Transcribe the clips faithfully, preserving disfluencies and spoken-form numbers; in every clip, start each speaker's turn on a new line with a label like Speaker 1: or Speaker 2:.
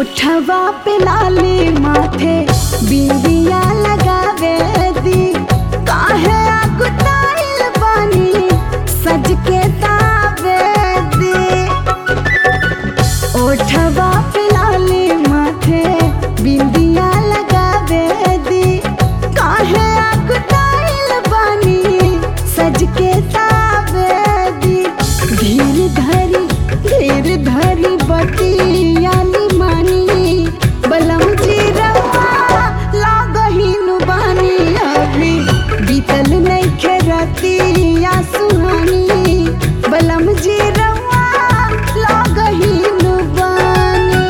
Speaker 1: ओठवा पे लाली माथे बिंदिया लगावे दी काहे आगुताइल बानी सज के तावे दी। ओठवा पे लाली माथे बिंदिया लगावे दी काहे आगुताइल बानी सज के तावे दी। धीर धरी धीर धरी बतिया बलम जी रवा लागहिनु बानी अभी बीतल नइखे रतिया सुहानी। बलम जी रवा लागहिनु बानी।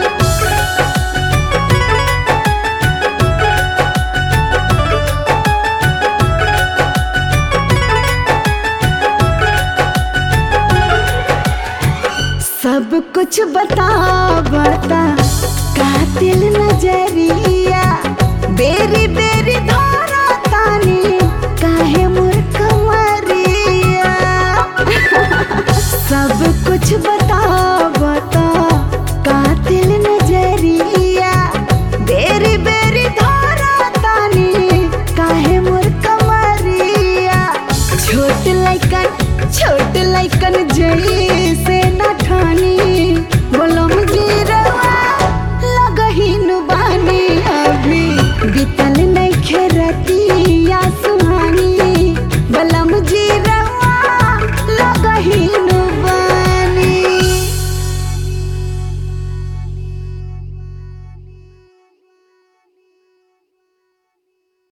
Speaker 1: सब कुछ बता बता कातिल नजरिया बेरी बेरी धारा तानी काहे मोर कमरिया। सब कुछ बता